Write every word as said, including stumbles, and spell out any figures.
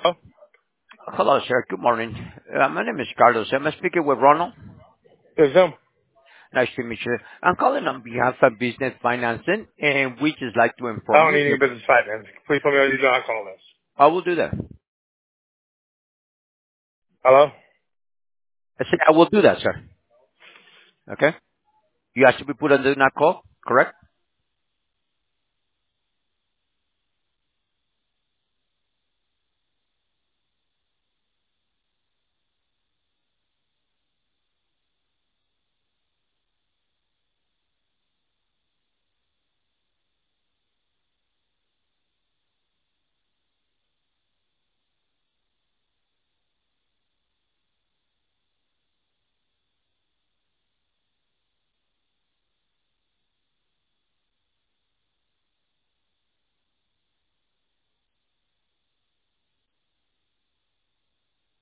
Oh, Hello, sir. Good morning. Uh, My name is Carlos. Am I speaking with Ronald? there's him. Nice to meet you. I'm calling on behalf of Business Financing, and we just like to I inform don't you. need any That business finance. Please tell me what you do not call this. I will do that. Hello? I said I will do that, sir. Okay? You have to be put on the not call, correct?